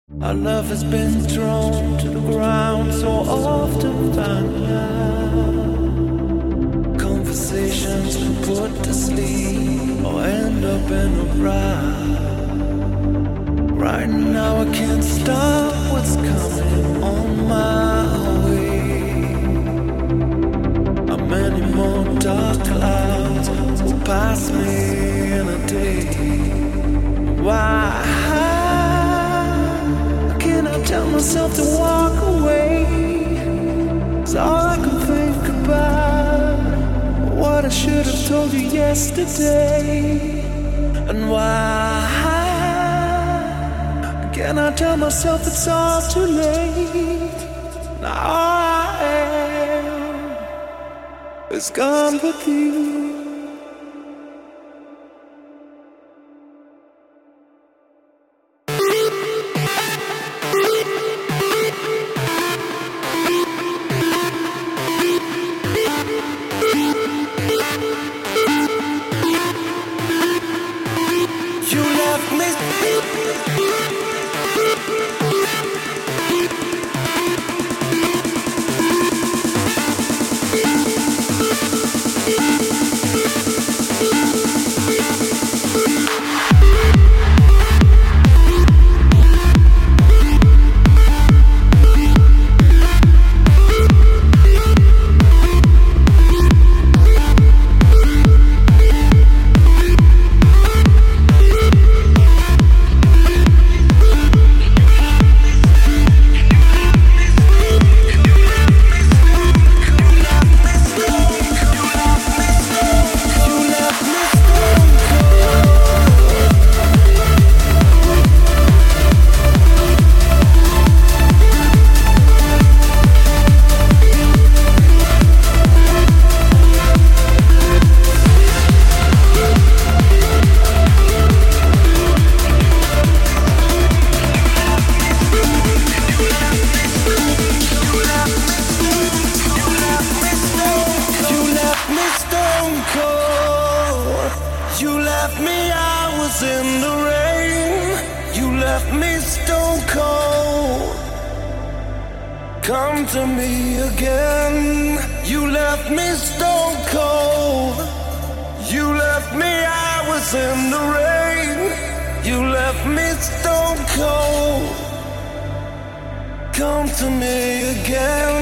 Our love has been thrown to the ground so often by now. Conversations been put to sleep or end up in a row. Right now I can't stop what's coming on my way. How many more dark clouds will pass me in a day? Why can I tell myself to walk away? It's all I can think about. What I should have told you yesterday. And why can I tell myself it's all too late? Now I am is gone with you. Come to me again. You left me stone cold. You left me, I was in the rain. You left me stone cold. Come to me again.